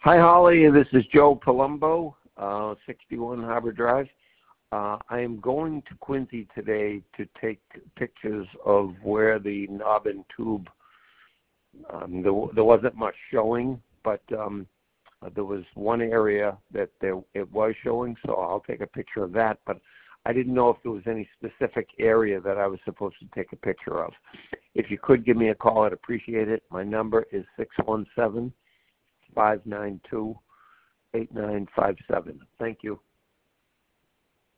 Hi, Holly. This is Joe Palumbo, 61 Harbor Drive. I am going to Quincy today to take pictures of where the knob and tube, there wasn't much showing, but there was one area that it was showing, so I'll take a picture of that. But I didn't know if there was any specific area that I was supposed to take a picture of. If you could give me a call, I'd appreciate it. My number is 617-592-8957. Thank you.